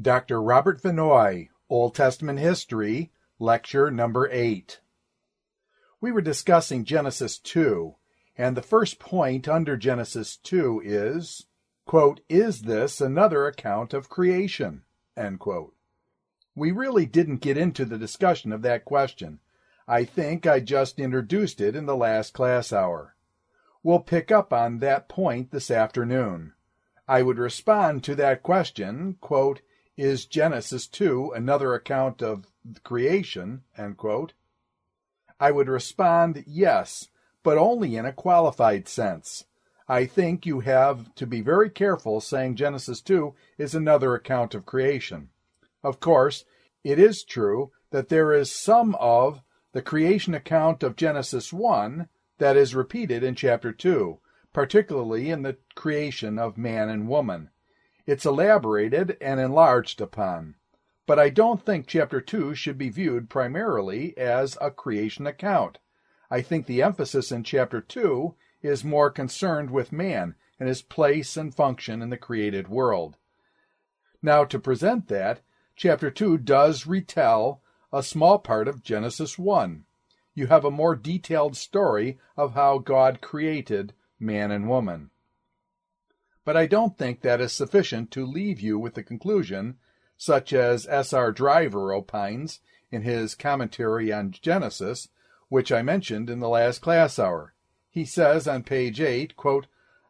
Dr. Robert Vinoy, Old Testament History, Lecture Number 8. We were discussing Genesis 2, and the first point under Genesis 2 is, quote, "Is this another account of creation?" End quote. We really didn't get into the discussion of that question. I think I just introduced it in the last class hour. We'll pick up on that point this afternoon. I would respond to that question, quote, "Is Genesis 2 another account of creation?" End quote. I would respond yes, but only in a qualified sense. I think you have to be very careful saying Genesis 2 is another account of creation. Of course, it is true that there is some of the creation account of Genesis 1 that is repeated in chapter 2, particularly in the creation of man and woman. It's elaborated and enlarged upon. But I don't think chapter 2 should be viewed primarily as a creation account. I think the emphasis in chapter 2 is more concerned with man and his place and function in the created world. Now, to present that, chapter 2 does retell a small part of Genesis 1. You have a more detailed story of how God created man and woman. But I don't think that is sufficient to leave you with the conclusion, such as S.R. Driver opines in his commentary on Genesis, which I mentioned in the last class hour. He says on page 8, quote,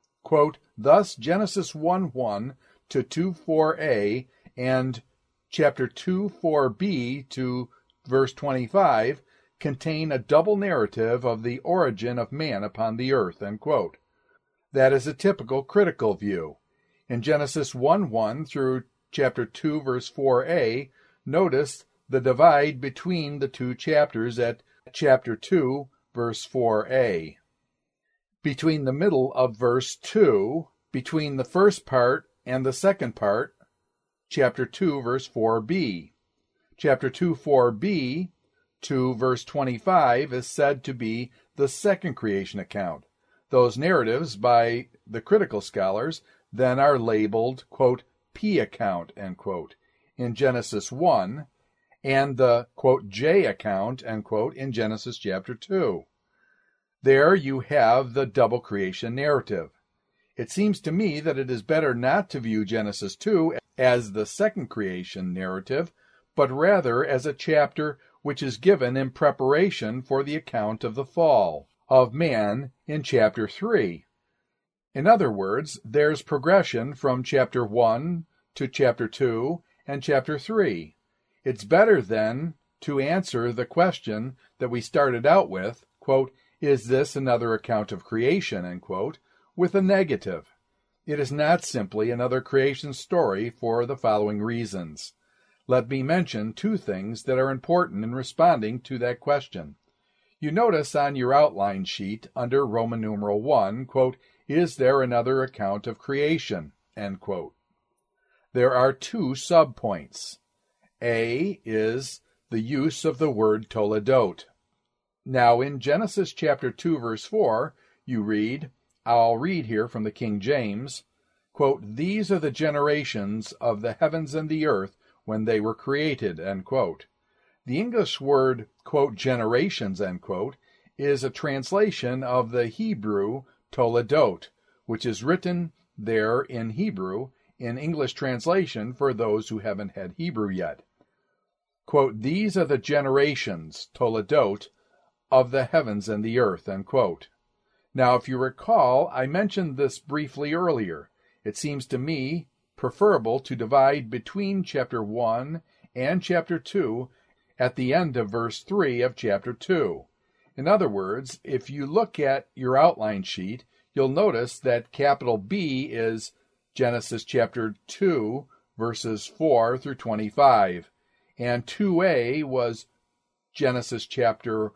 "Thus Genesis 1:1 to 2:4a and chapter 2:4b to verse 25 contain a double narrative of the origin of man upon the earth." End quote. That is a typical critical view. In Genesis 1:1 through chapter 2, verse 4a, notice the divide between the two chapters at chapter 2, verse 4a. Between the middle of verse 2, between the first part and the second part, chapter 2, verse 4b. Chapter 2, 4b to verse 25 is said to be the second creation account. Those narratives by the critical scholars then are labeled, quote, P account, end quote, in Genesis 1, and the, quote, J account, end quote, in Genesis chapter 2. There you have the double creation narrative. It seems to me that it is better not to view Genesis 2 as the second creation narrative, but rather as a chapter which is given in preparation for the account of the fall of man in chapter 3. In other words, there's progression from chapter 1 to chapter 2 and chapter 3. It's better, then, to answer the question that we started out with, quote, "Is this another account of creation?" end quote, with a negative. It is not simply another creation story for the following reasons. Let me mention two things that are important in responding to that question. You notice on your outline sheet under Roman numeral 1, quote, "Is there another account of creation?" End quote. There are two subpoints. A is the use of the word toledot. Now in Genesis chapter 2, verse 4, you read, I'll read here from the King James, quote, "These are the generations of the heavens and the earth when they were created," end quote. The English word, quote, "generations," end quote, is a translation of the Hebrew toledot, which is written there in Hebrew in English translation for those who haven't had Hebrew yet. Quote, "These are the generations," toledot, "of the heavens and the earth," end quote. Now, if you recall, I mentioned this briefly earlier. It seems to me preferable to divide between chapter 1 and chapter 2 at the end of verse 3 of chapter 2. In other words, if you look at your outline sheet, you'll notice that capital B is Genesis chapter 2, verses 4 through 25, and 2a was Genesis chapter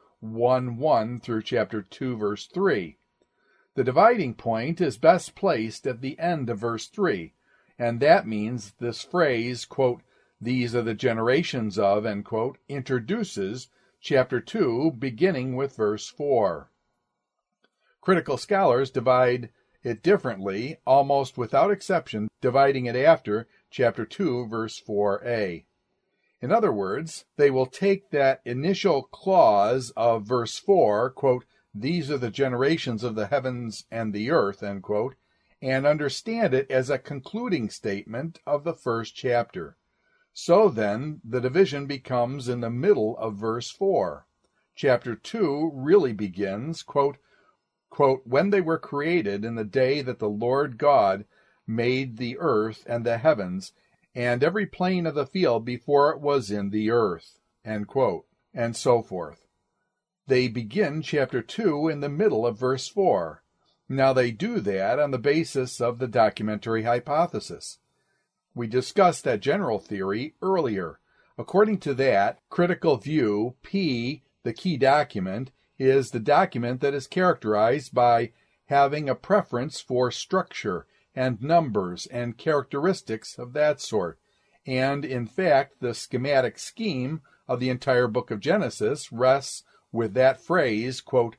1 through chapter 2, verse 3. The dividing point is best placed at the end of verse 3, and that means this phrase, quote, "These are the generations of," end quote, introduces chapter 2, beginning with verse 4. Critical scholars divide it differently, almost without exception, dividing it after chapter 2, verse 4a. In other words, they will take that initial clause of verse 4, quote, "These are the generations of the heavens and the earth," end quote, and understand it as a concluding statement of the first chapter. So then, the division becomes in the middle of verse 4. Chapter 2 really begins, quote, "When they were created in the day that the Lord God made the earth and the heavens, and every plain of the field before it was in the earth," end quote, and so forth. They begin chapter 2 in the middle of verse 4. Now they do that on the basis of the documentary hypothesis. We discussed that general theory earlier. According to that critical view, P, the key document, is the document that is characterized by having a preference for structure and numbers and characteristics of that sort. And in fact, the schematic scheme of the entire book of Genesis rests with that phrase, quote,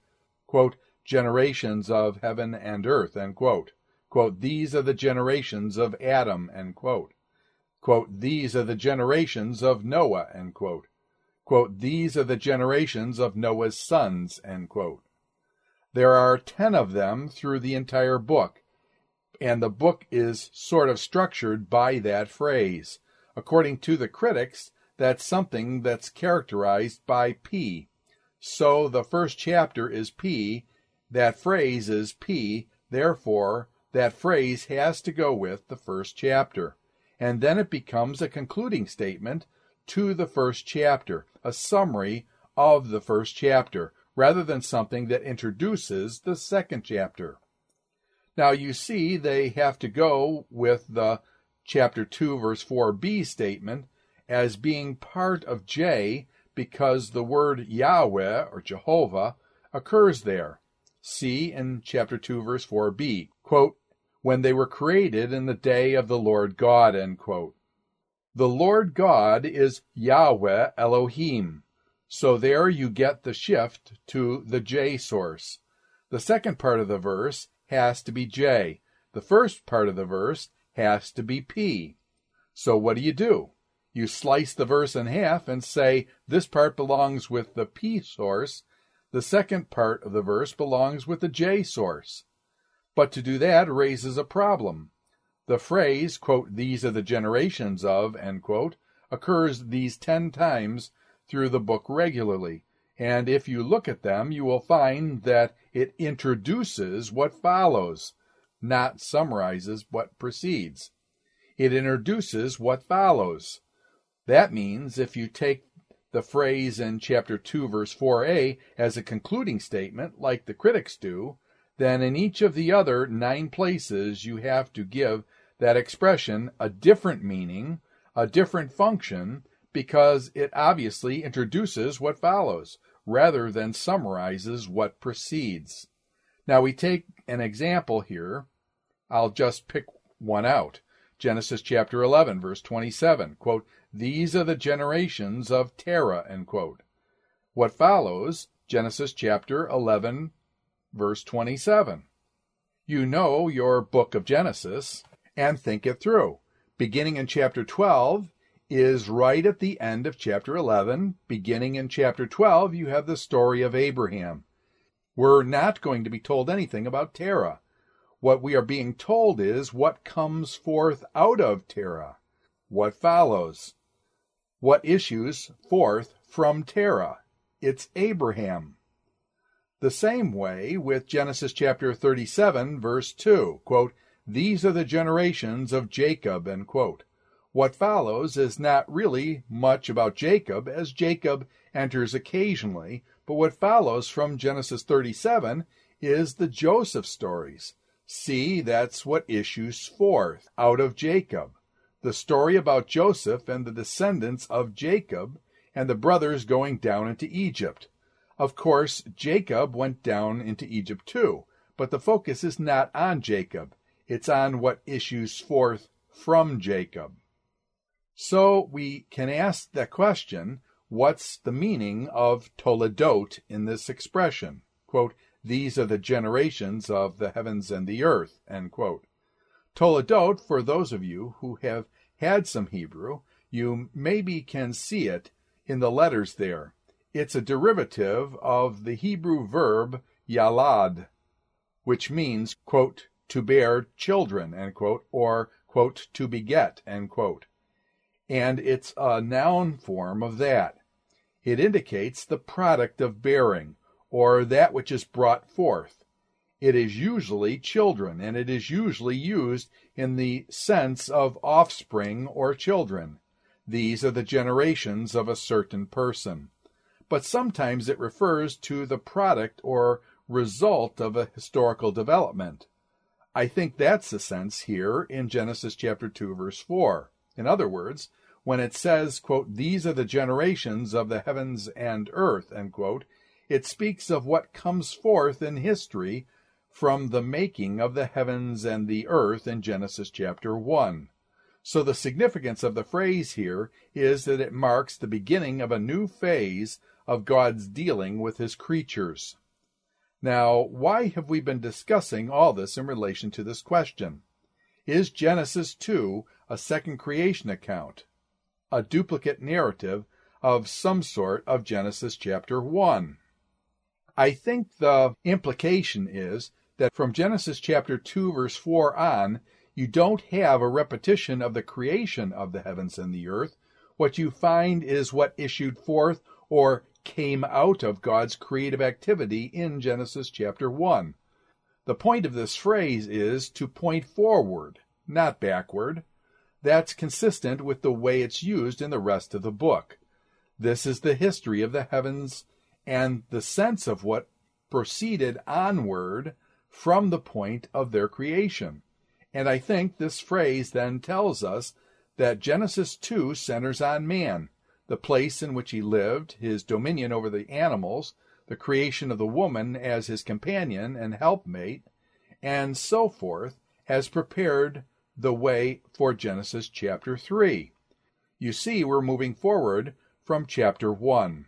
"generations of heaven and earth," end quote. Quote, "These are the generations of Adam," end quote. Quote, "These are the generations of Noah," end quote. Quote, "These are the generations of Noah's sons," end quote. There are 10 of them through the entire book, and the book is sort of structured by that phrase. According to the critics, that's something that's characterized by P. So the first chapter is P, that phrase is P, therefore that phrase has to go with the first chapter. And then it becomes a concluding statement to the first chapter, a summary of the first chapter, rather than something that introduces the second chapter. Now you see they have to go with the chapter 2 verse 4b statement as being part of J because the word Yahweh or Jehovah occurs there. See in chapter 2 verse 4b, quote, "When they were created in the day of the Lord God," end quote. The Lord God is Yahweh Elohim. So there you get the shift to the J source. The second part of the verse has to be J. The first part of the verse has to be P. So what do? You slice the verse in half and say this part belongs with the P source. The second part of the verse belongs with the J source. But to do that raises a problem. The phrase, quote, "These are the generations of," end quote, occurs these 10 times through the book regularly. And if you look at them, you will find that it introduces what follows, not summarizes what precedes. It introduces what follows. That means if you take the phrase in chapter 2 verse 4a as a concluding statement, like the critics do, then in each of the other 9 places you have to give that expression a different meaning, a different function, because it obviously introduces what follows, rather than summarizes what precedes. Now we take an example here. I'll just pick one out. Genesis chapter 11, verse 27, quote, "These are the generations of Terah," end quote. What follows? Genesis chapter 11, verse 27. You know your book of Genesis, and think it through. Beginning in chapter 12 is right at the end of chapter 11. Beginning in chapter 12, you have the story of Abraham. We're not going to be told anything about Terah. What we are being told is what comes forth out of Terah. What follows? What issues forth from Terah? It's Abraham. The same way with Genesis chapter 37, verse 2, quote, "These are the generations of Jacob," end quote. What follows is not really much about Jacob, as Jacob enters occasionally, but what follows from Genesis 37 is the Joseph stories. See, that's what issues forth out of Jacob. The story about Joseph and the descendants of Jacob and the brothers going down into Egypt. Of course, Jacob went down into Egypt too, but the focus is not on Jacob. It's on what issues forth from Jacob. So we can ask the question, what's the meaning of Toledot in this expression? Quote, "These are the generations of the heavens and the earth," end quote. Toledot, for those of you who have had some Hebrew, you maybe can see it in the letters there. It's a derivative of the Hebrew verb yalad, which means, quote, to bear children, end quote, or, quote, to beget, end quote. And it's a noun form of that. It indicates the product of bearing, or that which is brought forth. It is usually children, and it is usually used in the sense of offspring or children. These are the generations of a certain person. But sometimes it refers to the product or result of a historical development. I think that's the sense here in Genesis chapter 2, verse 4. In other words, when it says, quote, these are the generations of the heavens and earth, end quote, it speaks of what comes forth in history from the making of the heavens and the earth in Genesis chapter 1. So the significance of the phrase here is that it marks the beginning of a new phase of God's dealing with his creatures. Now, why have we been discussing all this in relation to this question? Is Genesis 2 a second creation account, a duplicate narrative of some sort of Genesis chapter 1? I think the implication is that from Genesis chapter 2 verse 4 on, you don't have a repetition of the creation of the heavens and the earth. What you find is what issued forth or came out of God's creative activity in Genesis chapter 1. The point of this phrase is to point forward, not backward. That's consistent with the way it's used in the rest of the book. This is the history of the heavens and the sense of what proceeded onward from the point of their creation. And I think this phrase then tells us that Genesis 2 centers on man, the place in which he lived, his dominion over the animals, the creation of the woman as his companion and helpmate, and so forth, has prepared the way for Genesis chapter 3. You see, we're moving forward from chapter 1.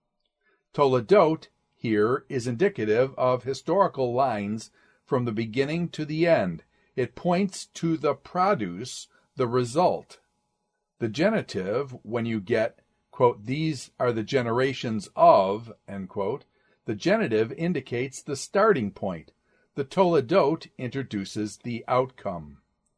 Toledot here is indicative of historical lines from the beginning to the end. It points to the produce, the result. The genitive, when you get, quote, these are the generations of, end quote, the genitive indicates the starting point. The Toledot introduces the outcome.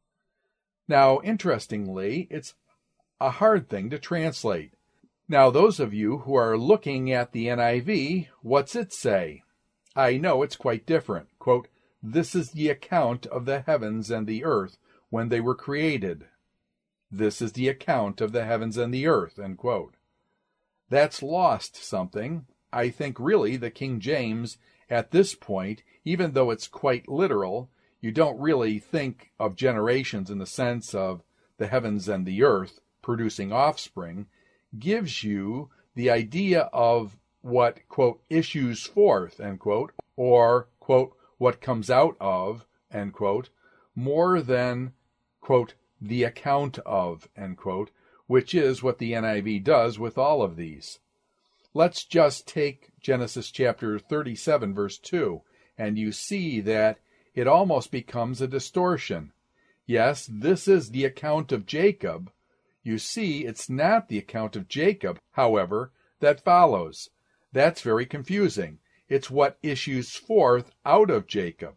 Now, interestingly, it's a hard thing to translate. Now, those of you who are looking at the NIV, what's it say? I know it's quite different. Quote, this is the account of the heavens and the earth when they were created. This is the account of the heavens and the earth, end quote. That's lost something. I think really the King James, at this point, even though it's quite literal, you don't really think of generations in the sense of the heavens and the earth producing offspring, gives you the idea of what, quote, issues forth, end quote, or, quote, what comes out of, end quote, more than, quote, the account of, end quote, which is what the NIV does with all of these. Let's just take Genesis chapter 37, verse 2, and you see that it almost becomes a distortion. Yes, this is the account of Jacob. You see, it's not the account of Jacob, however, that follows. That's very confusing. It's what issues forth out of Jacob.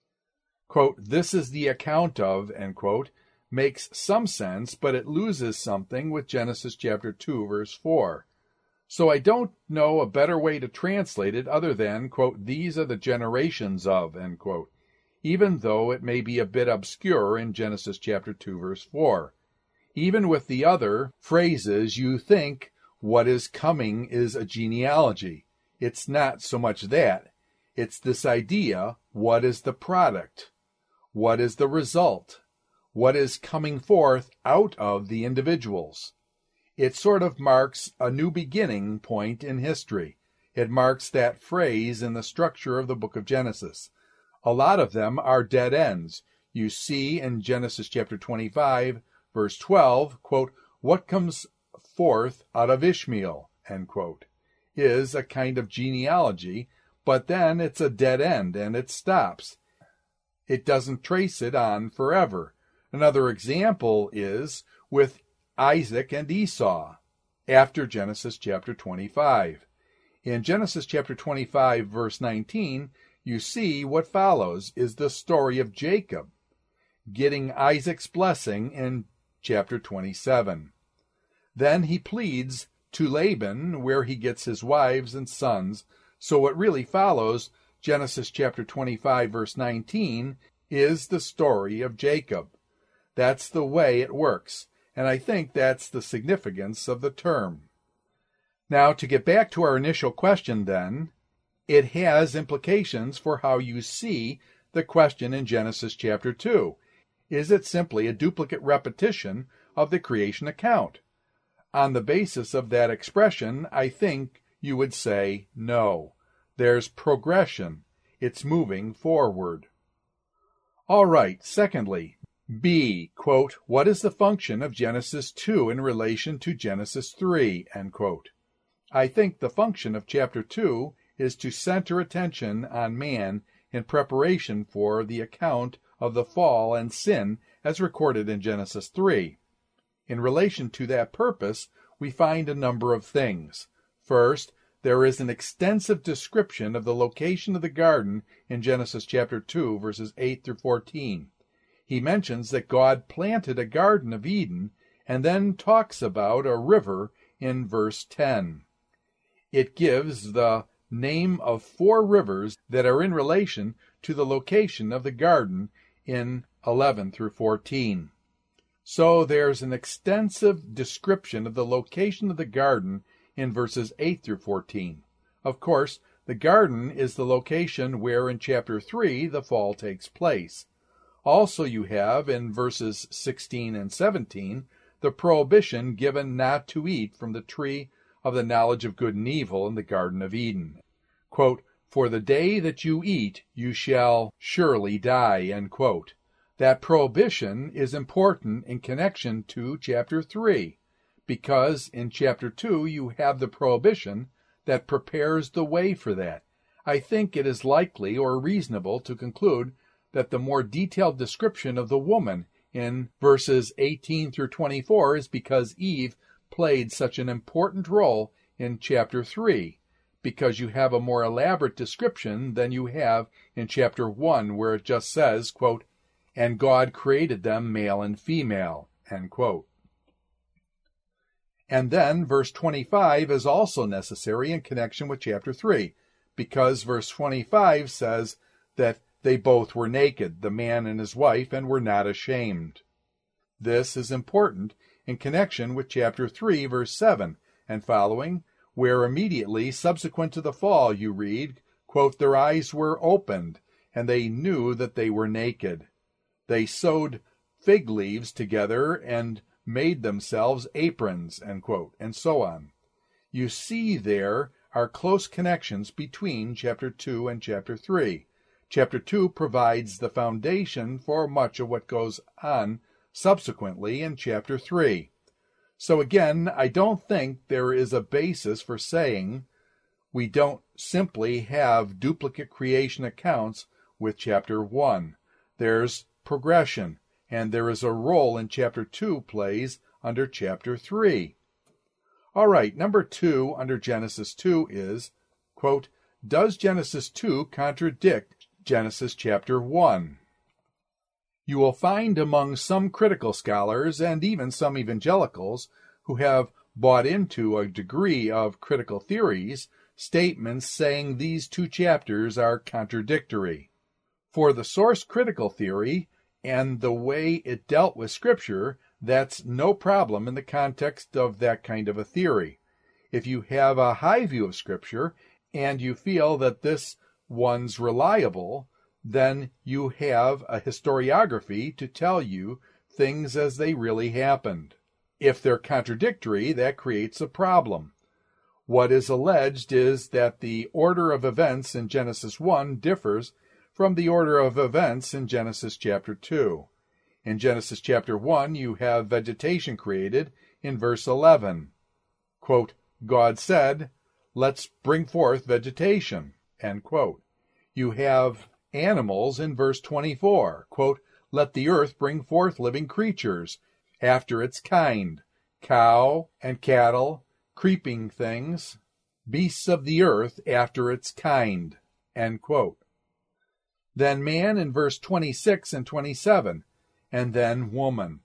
Quote, this is the account of, end quote, makes some sense, but it loses something with Genesis chapter 2, verse 4. So I don't know a better way to translate it other than, quote, these are the generations of, end quote, even though it may be a bit obscure in Genesis chapter 2, verse 4. Even with the other phrases, you think what is coming is a genealogy. It's not so much that. It's this idea, what is the product? What is the result? What is coming forth out of the individuals? It sort of marks a new beginning point in history. It marks that phrase in the structure of the book of Genesis. A lot of them are dead ends. You see in Genesis chapter 25, verse 12, quote, what comes forth out of Ishmael, end quote, is a kind of genealogy, but then it's a dead end and it stops. It doesn't trace it on forever. Another example is with Isaac and Esau after Genesis chapter 25. In Genesis chapter 25, verse 19, you see what follows is the story of Jacob getting Isaac's blessing in chapter 27. Then he pleads to Laban, where he gets his wives and sons. So what really follows, Genesis chapter 25, verse 19, is the story of Jacob. That's the way it works, and I think that's the significance of the term. Now, to get back to our initial question then, it has implications for how you see the question in Genesis chapter 2. Is it simply a duplicate repetition of the creation account? On the basis of that expression, I think you would say no. There's progression. It's moving forward. All right, secondly, B, quote, what is the function of Genesis 2 in relation to Genesis 3, end quote. I think the function of chapter 2 is to center attention on man in preparation for the account of the fall and sin as recorded in Genesis 3. In relation to that purpose, we find a number of things. First, there is an extensive description of the location of the garden in Genesis chapter 2, verses 8 through 14. He mentions that God planted a garden of Eden and then talks about a river in verse 10. It gives the name of 4 rivers that are in relation to the location of the garden in 11 through 14. So there's an extensive description of the location of the garden in verses 8 through 14. Of course, the garden is the location where in chapter 3 the fall takes place. Also you have in verses 16 and 17 the prohibition given not to eat from the tree of the knowledge of good and evil in the Garden of Eden. Quote, for the day that you eat, you shall surely die, end quote. That prohibition is important in connection to chapter 3, because in chapter 2 you have the prohibition that prepares the way for that. I think it is likely or reasonable to conclude that the more detailed description of the woman in verses 18 through 24 is because Eve played such an important role in chapter 3, because you have a more elaborate description than you have in chapter 1, where it just says, quote, and God created them male and female, end quote. And then verse 25 is also necessary in connection with chapter 3, because verse 25 says that they both were naked, the man and his wife, and were not ashamed. This is important in connection with chapter 3, verse 7 and following, where immediately subsequent to the fall you read, quote, their eyes were opened, and they knew that they were naked. They sewed fig leaves together and made themselves aprons, end quote, and so on. You see there are close connections between chapter 2 and chapter 3. Chapter 2 provides the foundation for much of what goes on subsequently in chapter 3. So again, I don't think there is a basis for saying we don't simply have duplicate creation accounts with chapter 1. There's progression, and there is a role in chapter 2 plays under chapter 3. All right, number 2 under Genesis 2 is, quote, does Genesis 2 contradict Genesis chapter 1? You will find among some critical scholars and even some evangelicals who have bought into a degree of critical theories statements saying these 2 chapters are contradictory. For the source critical theory and the way it dealt with Scripture, that's no problem in the context of that kind of a theory. If you have a high view of Scripture and you feel that this one's reliable, then you have a historiography to tell you things as they really happened. If they're contradictory, that creates a problem. What is alleged is that the order of events in Genesis 1 differs from the order of events in Genesis chapter 2. In Genesis chapter 1, you have vegetation created in verse 11. Quote, God said, let's bring forth vegetation, end quote. You have animals in verse 24. Quote, let the earth bring forth living creatures. after its kind, cow and cattle, creeping things, beasts of the earth after its kind." End quote. Then man in verse 26 and 27, and then woman.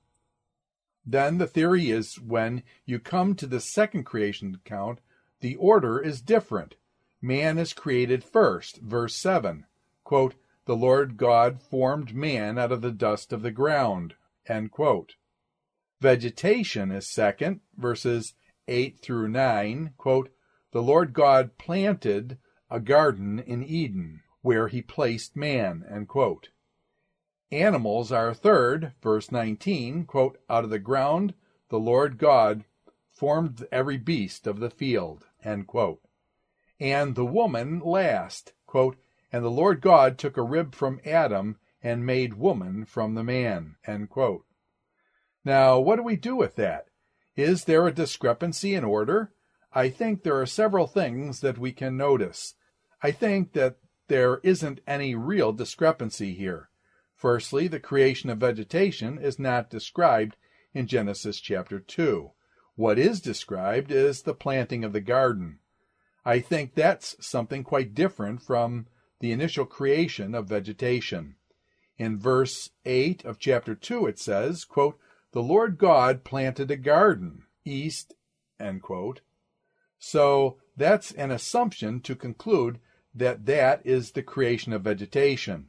Then the theory is when you come to the second creation account, the order is different. Man is created first, verse 7. Quote, "The Lord God formed man out of the dust of the ground." End quote. Vegetation is second, verses 8 through 9. Quote, "The Lord God planted a garden in Eden, where he placed man." End quote. Animals are third, verse 19. Quote, "Out of the ground the Lord God formed every beast of the field." End quote. And the woman last. Quote, "And the Lord God took a rib from Adam and made woman from the man." End quote. Now, what do we do with that? Is there a discrepancy in order? I think there are several things that we can notice. I think that there isn't any real discrepancy here. Firstly, the creation of vegetation is not described in Genesis chapter 2. What is described is the planting of the garden. I think that's something quite different from the initial creation of vegetation. In verse 8 of chapter 2 it says, quote, "The Lord God planted a garden, east," end quote. So that's an assumption to conclude that that is the creation of vegetation.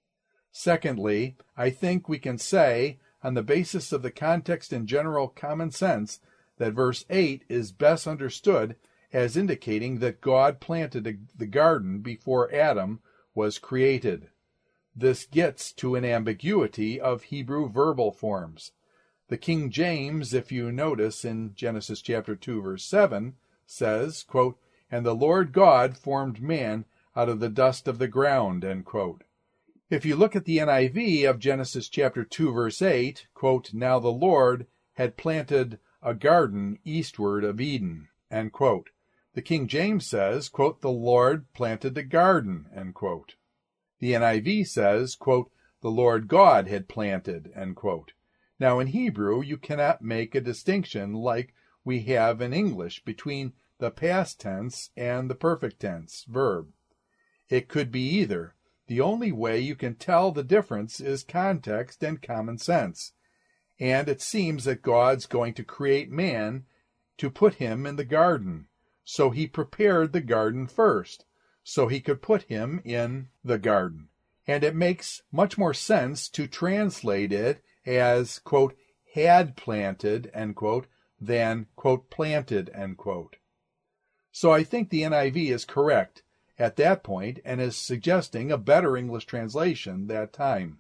Secondly, I think we can say, on the basis of the context and general common sense, that verse 8 is best understood as indicating that God planted the garden before Adam was created. This gets to an ambiguity of Hebrew verbal forms. The King James, if you notice in Genesis chapter 2, verse 7, says, quote, "And the Lord God formed man out of the dust of the ground," end quote. If you look at the NIV of Genesis chapter 2, verse 8, quote, "Now the Lord had planted a garden eastward of Eden," end quote. The King James says, quote, "The Lord planted a garden," end quote. The NIV says, quote, "The Lord God had planted," end quote. Now in Hebrew, you cannot make a distinction like we have in English between the past tense and the perfect tense verb. It could be either. The only way you can tell the difference is context and common sense. And it seems that God's going to create man to put him in the garden. So he prepared the garden first, so he could put him in the garden. And it makes much more sense to translate it as, quote, "had planted," end quote, than, quote, "planted," end quote. So I think the NIV is correct at that point and is suggesting a better English translation that time.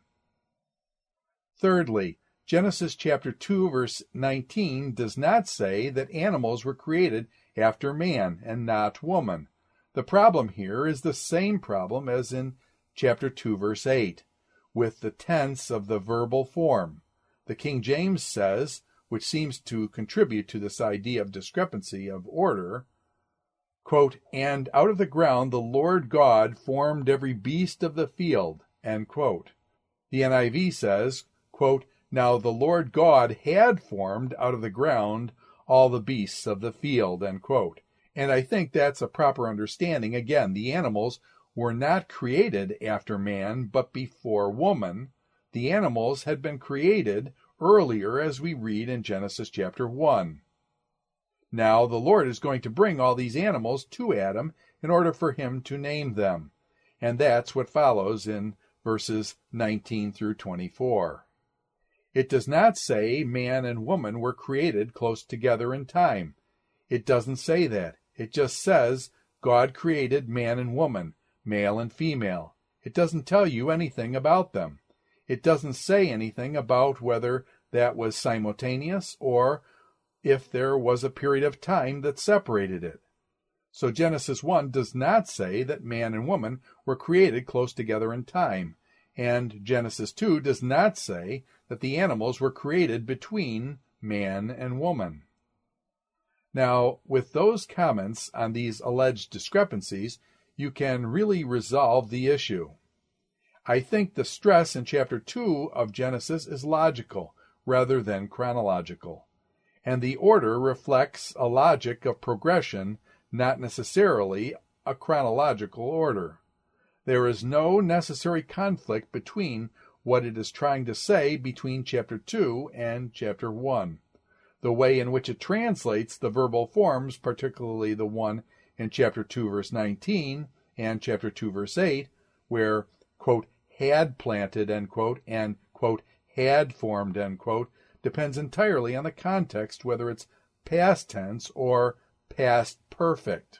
Thirdly, Genesis chapter 2, verse 19 does not say that animals were created after man and not woman. The problem here is the same problem as in chapter 2, verse 8, with the tense of the verbal form. The King James says, which seems to contribute to this idea of discrepancy of order, quote, "And out of the ground the Lord God formed every beast of the field," end quote. The NIV says, quote, "Now the Lord God had formed out of the ground all the beasts of the field," end quote. And I think that's a proper understanding. Again, the animals were not created after man, but before woman. The animals had been created earlier, as we read in Genesis chapter 1. Now the Lord is going to bring all these animals to Adam in order for him to name them. And that's what follows in verses 19 through 24. It does not say man and woman were created close together in time. It doesn't say that. It just says God created man and woman, male and female. It doesn't tell you anything about them. It doesn't say anything about whether that was simultaneous or if there was a period of time that separated it. So Genesis 1 does not say that man and woman were created close together in time, and Genesis 2 does not say that the animals were created between man and woman. Now, with those comments on these alleged discrepancies, you can really resolve the issue. I think the stress in chapter 2 of Genesis is logical. rather than chronological, and the order reflects a logic of progression, not necessarily a chronological order. There is no necessary conflict between what it is trying to say between chapter 2 and chapter 1. The way in which it translates the verbal forms, particularly the one in chapter 2 verse 19 and chapter 2 verse 8, where, quote, had planted, end quote, and, quote, had formed, end quote, depends entirely on the context, whether it's past tense or past perfect.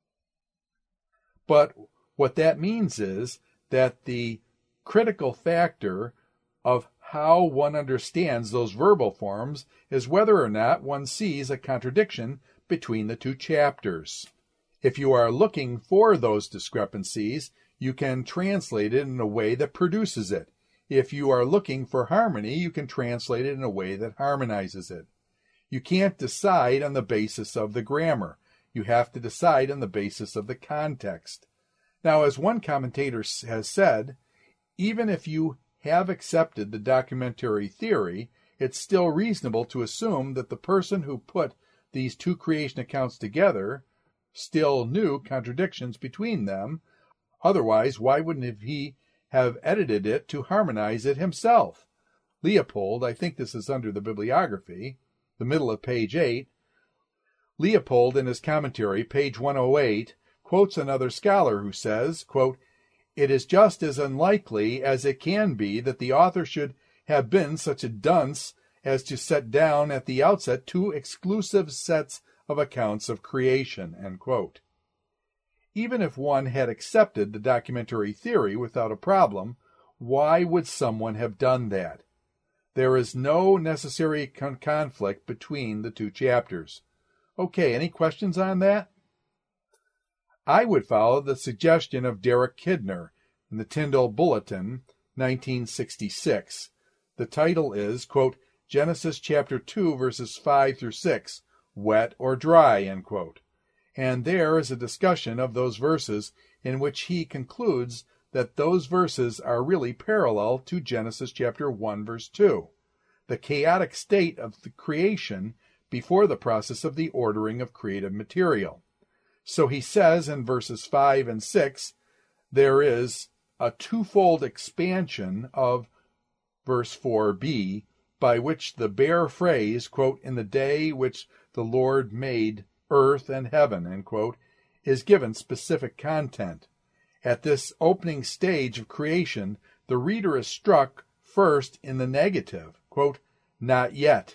But what that means is that the critical factor of how one understands those verbal forms is whether or not one sees a contradiction between the two chapters. If you are looking for those discrepancies, you can translate it in a way that produces it. If you are looking for harmony, you can translate it in a way that harmonizes it. You can't decide on the basis of the grammar. You have to decide on the basis of the context. Now, as one commentator has said, even if you have accepted the documentary theory, it's still reasonable to assume that the person who put these two creation accounts together still knew contradictions between them. Otherwise, why wouldn't he have edited it to harmonize it himself? Leopold, I think this is under the bibliography, the middle of page 8, Leopold in his commentary, page 108, quotes another scholar who says, quote, "It is just as unlikely as it can be that the author should have been such a dunce as to set down at the outset two exclusive sets of accounts of creation," end quote. Even if one had accepted the documentary theory without a problem, why would someone have done that? There is no necessary conflict between the two chapters. Okay, any questions on that? I would follow the suggestion of Derek Kidner in the Tyndall Bulletin, 1966. The title is, quote, Genesis chapter 2, verses 5 through 6, wet or dry, end quote. And there is a discussion of those verses in which he concludes that those verses are really parallel to Genesis chapter 1, verse 2, the chaotic state of the creation before the process of the ordering of creative material. So he says in verses 5 and 6, there is a twofold expansion of verse 4b, by which the bare phrase, quote, in the day which the Lord made earth and heaven, end quote, is given specific content. At this opening stage of creation, the reader is struck first in the negative, quote, not yet,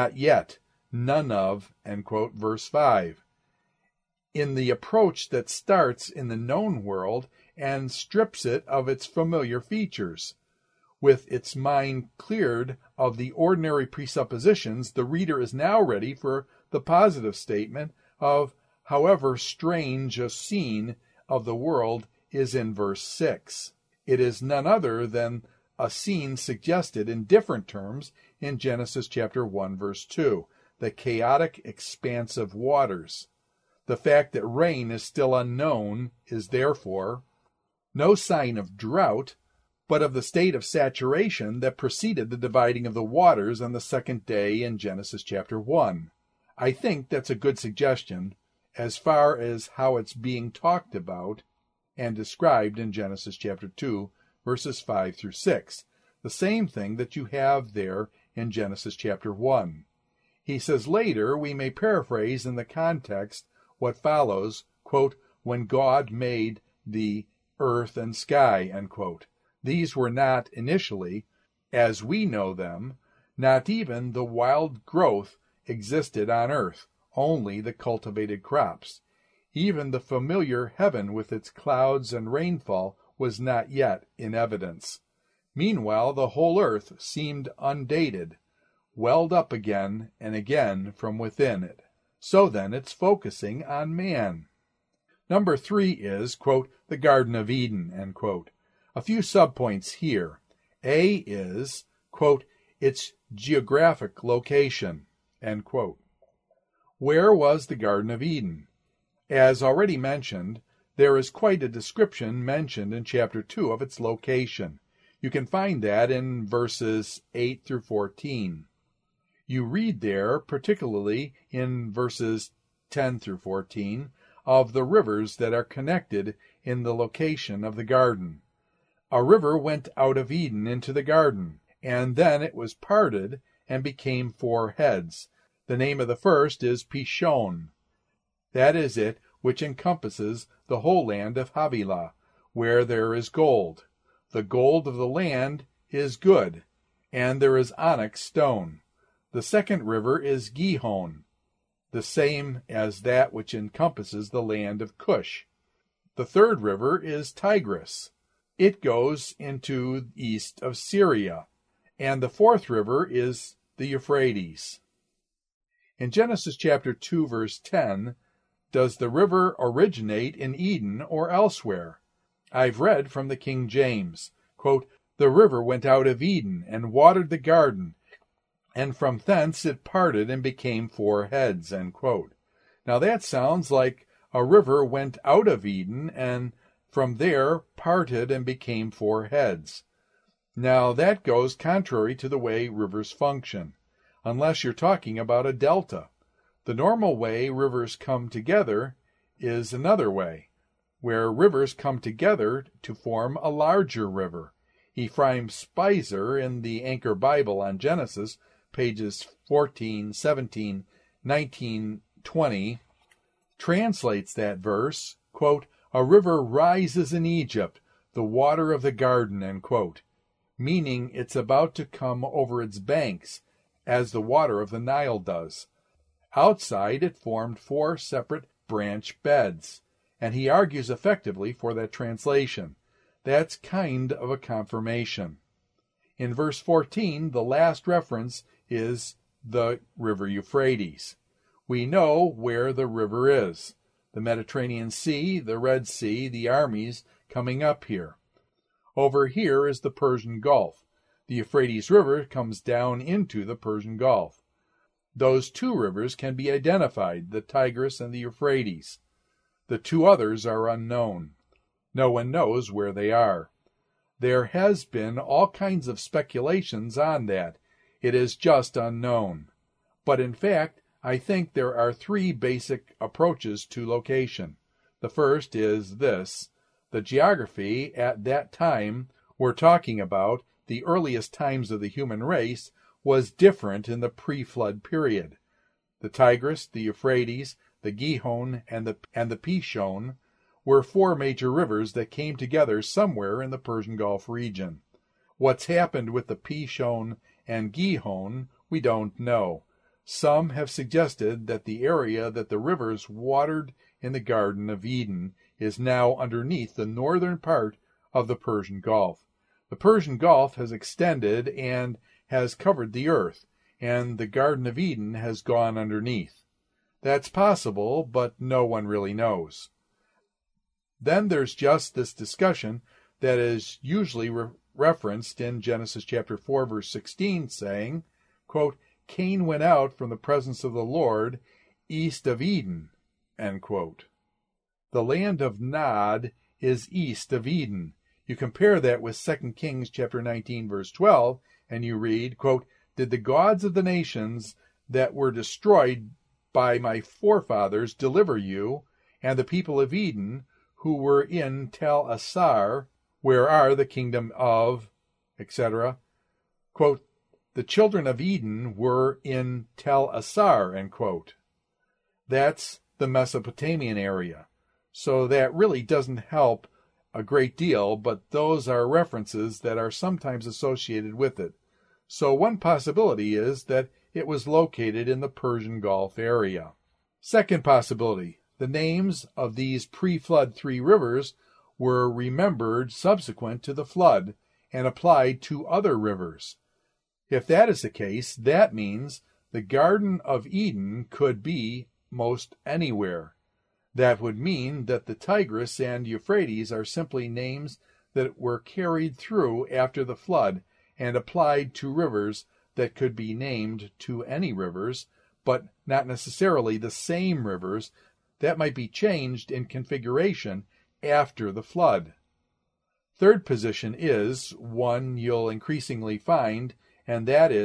none of, end quote, verse 5. In the approach that starts in the known world and strips it of its familiar features. With its mind cleared of the ordinary presuppositions, the reader is now ready for the positive statement of however strange a scene of the world is in verse 6. It is none other than a scene suggested in different terms in Genesis chapter 1, verse 2, the chaotic, expansive waters. The fact that rain is still unknown is therefore no sign of drought, but of the state of saturation that preceded the dividing of the waters on the second day in Genesis chapter 1. I think that's a good suggestion as far as how it's being talked about and described in Genesis chapter 2, verses 5 through 6. The same thing that you have there in Genesis chapter 1. He says later we may paraphrase in the context what follows, quote, when God made the earth and sky, end quote. These were not initially, as we know them, not even the wild growth existed on earth, only the cultivated crops. Even the familiar heaven with its clouds and rainfall was not yet in evidence. Meanwhile, the whole earth seemed undated, welled up again and again from within it. So then it's focusing on man. Number 3 is, quote, the Garden of Eden, end quote. A few subpoints here. A is, quote, its geographic location, end quote. Where was the Garden of Eden? As already mentioned, there is quite a description mentioned in chapter 2 of its location. You can find that in verses 8 through 14. You read there, particularly in verses 10 through 14, of the rivers that are connected in the location of the garden. A river went out of Eden into the garden, and then it was parted and became 4 heads. The name of the first is Pishon. That is it which encompasses the whole land of Havilah, where there is gold. The gold of the land is good, and there is onyx stone. The second river is Gihon, the same as that which encompasses the land of Cush. The third river is Tigris. It goes into east of Syria. And the fourth river is the Euphrates. In Genesis chapter 2, verse 10, does the river originate in Eden or elsewhere? I've read from the King James, quote, "The river went out of Eden and watered the garden, and from thence it parted and became 4 heads." End quote. Now that sounds like a river went out of Eden and from there parted and became 4 heads. Now that goes contrary to the way rivers function, unless you're talking about a delta. The normal way rivers come together is another way, where rivers come together to form a larger river. Ephraim Spicer in the Anchor Bible on Genesis, pages 14, 17, 19, 20, translates that verse, quote, "A river rises in Egypt, the water of the garden," end quote, meaning it's about to come over its banks, as the water of the Nile does. Outside, it formed 4 separate branch beds, and he argues effectively for that translation. That's kind of a confirmation. In verse 14, the last reference is the river Euphrates. We know where the river is. The Mediterranean Sea, the Red Sea, the armies coming up here. Over here is the Persian Gulf. The Euphrates River comes down into the Persian Gulf. Those 2 rivers can be identified, the Tigris and the Euphrates. The 2 others are unknown. No one knows where they are. There has been all kinds of speculations on that. It is just unknown. But in fact, I think there are 3 basic approaches to location. The first is this. The geography at that time we're talking about, the earliest times of the human race, was different in the pre-flood period. The Tigris, the Euphrates, the Gihon, and the Pishon were 4 major rivers that came together somewhere in the Persian Gulf region. What's happened with the Pishon and Gihon, we don't know. Some have suggested that the area that the rivers watered in the Garden of Eden is now underneath the northern part of the Persian Gulf. The Persian Gulf has extended and has covered the earth, and the Garden of Eden has gone underneath. That's possible, but no one really knows. Then there's just this discussion that is usually referenced in Genesis chapter 4, verse 16, saying, quote, "Cain went out from the presence of the Lord east of Eden," end quote. The land of Nod is east of Eden. You compare that with 2 Kings chapter 19, verse 12, and you read, quote, "Did the gods of the nations that were destroyed by my forefathers deliver you, and the people of Eden, who were in Tel Assar, where are the kingdom of," etc. Quote, "The children of Eden were in Tel Assar," end quote. That's the Mesopotamian area. So that really doesn't help a great deal, but those are references that are sometimes associated with it. So one possibility is that it was located in the Persian Gulf area. Second possibility, the names of these pre-flood 3 rivers were remembered subsequent to the flood and applied to other rivers. If that is the case, that means the Garden of Eden could be most anywhere. That would mean that the Tigris and Euphrates are simply names that were carried through after the flood and applied to rivers that could be named to any rivers, but not necessarily the same rivers that might be changed in configuration after the flood. Third position is one you'll increasingly find, and that is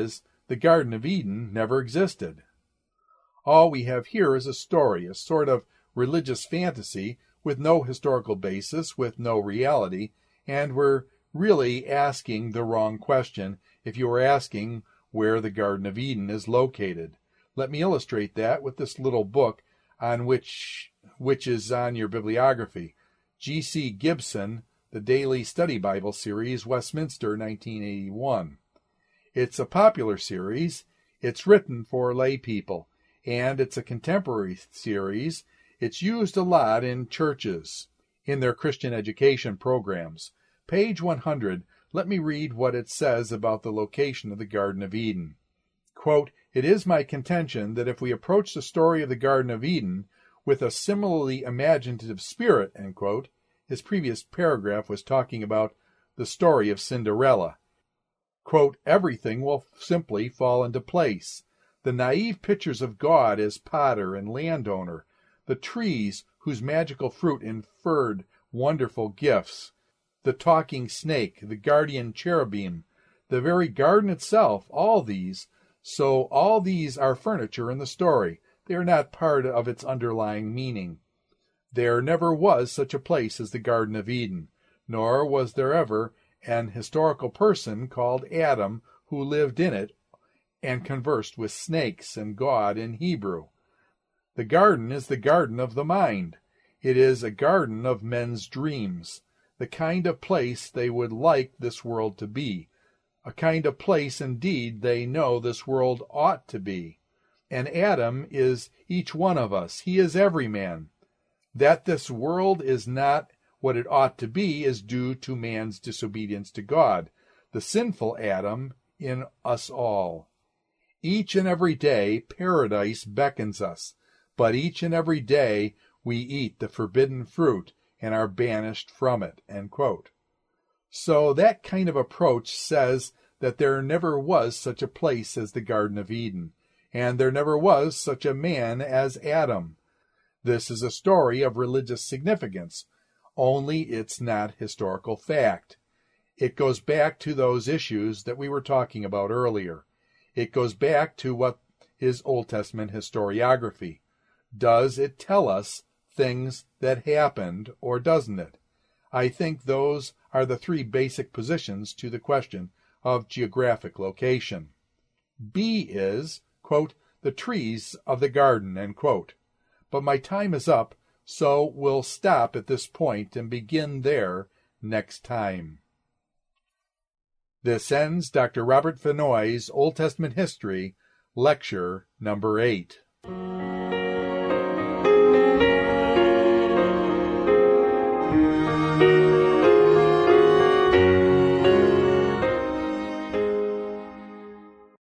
the Garden of Eden never existed. All we have here is a story, a sort of religious fantasy with no historical basis, with no reality, and we're really asking the wrong question if you were asking where the Garden of Eden is located. Let me illustrate that with this little book on which is on your bibliography. G.C. Gibson, The Daily Study Bible Series, Westminster, 1981. It's a popular series. It's written for lay people, and it's a contemporary series. It's used a lot in churches, in their Christian education programs. Page 100, let me read what it says about the location of the Garden of Eden. Quote, "It is my contention that if we approach the story of the Garden of Eden with a similarly imaginative spirit," end quote. His previous paragraph was talking about the story of Cinderella. Quote, "Everything will simply fall into place. The naive pictures of God as potter and landowner, the trees whose magical fruit inferred wonderful gifts, the talking snake, the guardian cherubim, the very garden itself, all these are furniture in the story. They are not part of its underlying meaning. There never was such a place as the Garden of Eden, nor was there ever an historical person called Adam who lived in it and conversed with snakes and God in Hebrew. The garden is the garden of the mind. It is a garden of men's dreams, the kind of place they would like this world to be, a kind of place indeed they know this world ought to be. And Adam is each one of us. He is every man. That this world is not what it ought to be is due to man's disobedience to God, the sinful Adam in us all. Each and every day paradise beckons us, but each and every day we eat the forbidden fruit and are banished from it." End quote. So that kind of approach says that there never was such a place as the Garden of Eden, and there never was such a man as Adam. This is a story of religious significance, only it's not historical fact. It goes back to those issues that we were talking about earlier. It goes back to what is Old Testament historiography. Does it tell us things that happened, or doesn't it? I think those are the three basic positions to the question of geographic location. B is, quote, "the trees of the garden," end quote. But my time is up, so we'll stop at this point and begin there next time. This ends Dr. Robert Fenoy's Old Testament History, Lecture number 8.